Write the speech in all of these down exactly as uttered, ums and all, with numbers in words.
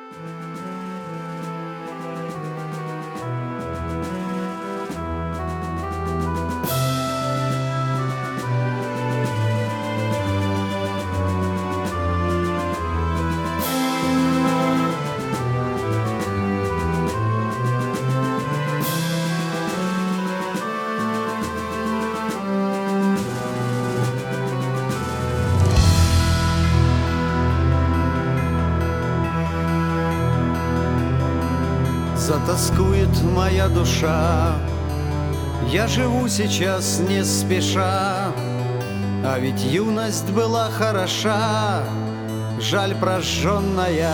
Затоскует моя душа, я живу сейчас не спеша, а ведь юность была хороша, жаль прожженная.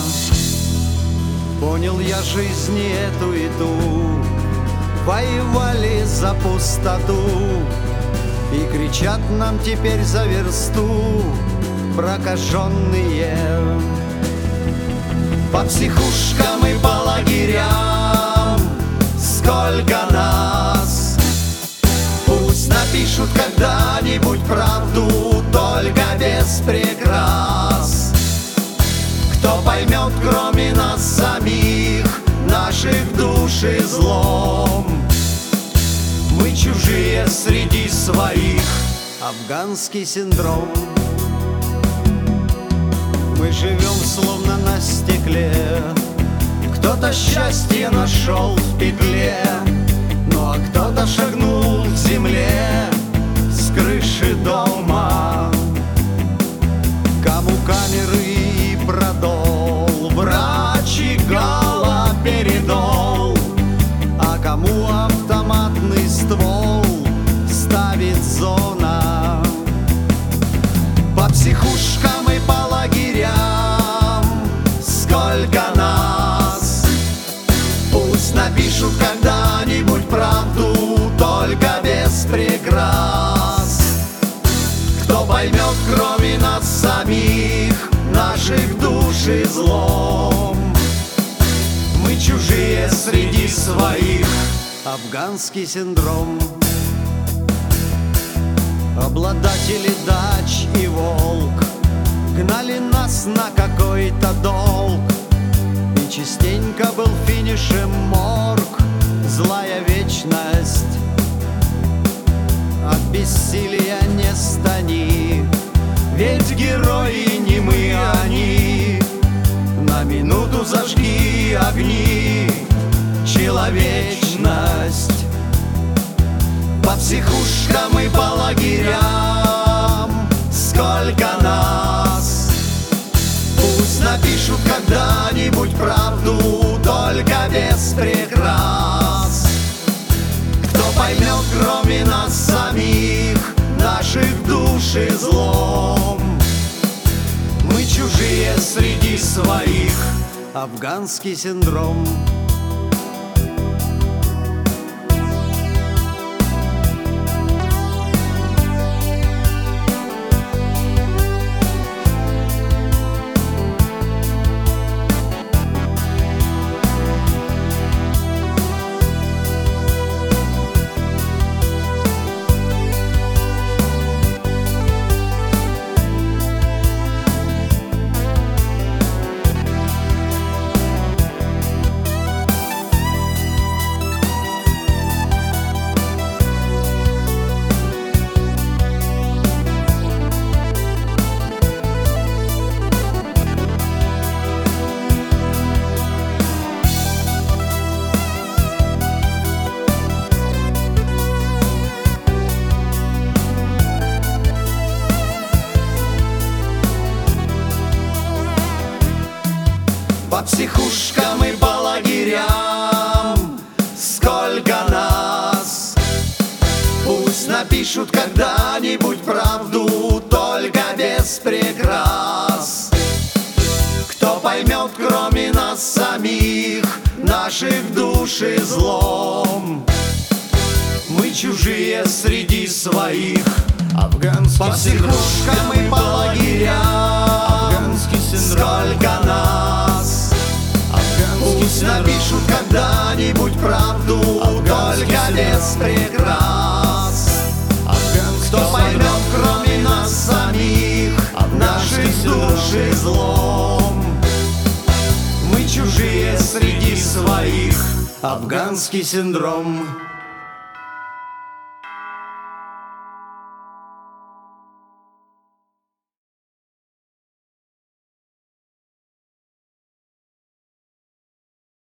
Понял я жизни эту и ту, воевали за пустоту, и кричат нам теперь за версту прокаженные. По психушкам и по лагерям сколько нас. Пусть напишут когда-нибудь правду, только без прикрас. Кто поймет, кроме нас самих, наших душ и злом? Мы чужие среди своих. Афганский синдром. Мы живем словно на стекле, кто-то счастье нашел в петле, ну а кто-то шагнул к земле с крыши дома. Кому камеры и продол, врач и галоперидол, а кому автоматный ствол ставит зона. По психушкам и по лагерям сколько нас. Пусть напишут когда-нибудь правду, только без прикрас. Кто поймет, кроме нас самих, наших душ и злом? Мы чужие среди своих. Афганский синдром. Обладатели дач и волк гнали нас на какой-то долг, и частенько был финишем морг, злая вечность. От бессилия не стани, ведь герои не мы, они. На минуту зажги огни, человечность. По психушкам и по лагерям сколько нас. Пусть напишут когда-нибудь правду, только без прикрас. Кто поймет, кроме нас самих, наших душ и злом? Мы чужие среди своих. Афганский синдром. По психушкам и по лагерям сколько нас. Пусть напишут когда-нибудь правду, только без прикрас. Кто поймет, кроме нас самих, наших душ и злом? Мы чужие среди своих. Афганский по психушкам и по лагерям сколько нас. Пусть напишут когда-нибудь правду, только без прикрас. Кто поймет, кроме нас самих, наших душ и злом? чужие среди своих. Афганский синдром.